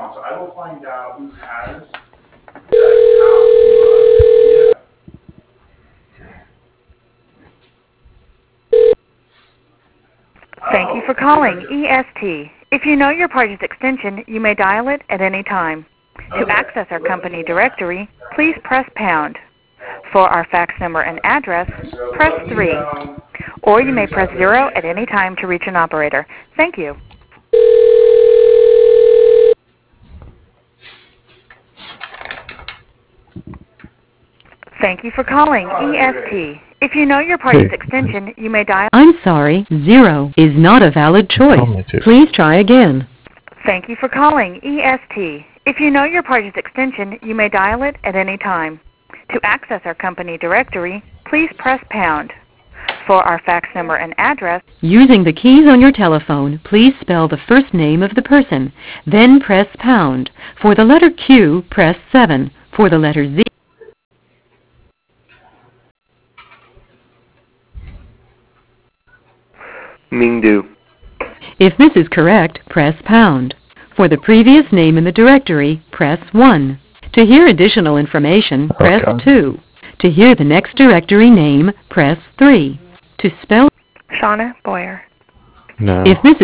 account, so I will find out who has that account. Thank you for calling EST. If you know your party's extension, you may dial it at any time. To access our company directory, please press pound. For our fax number and address, press 3. Or you may press 0 at any time to reach an operator. Thank you. Thank you for calling EST. If you know your party's extension, you may dial... I'm sorry, 0 is not a valid choice. Please try again. Thank you for calling EST. If you know your party's extension, you may dial it at any time. To access our company directory, please press pound. For our fax number and address... Using the keys on your telephone, please spell the first name of the person, then press pound. For the letter Q, press 7. For the letter Z... Mingdu. If this is correct, press pound. For the previous name in the directory, press 1. To hear additional information, press 2. To hear the next directory name, press 3. To spell... Shauna Boyer. No. If this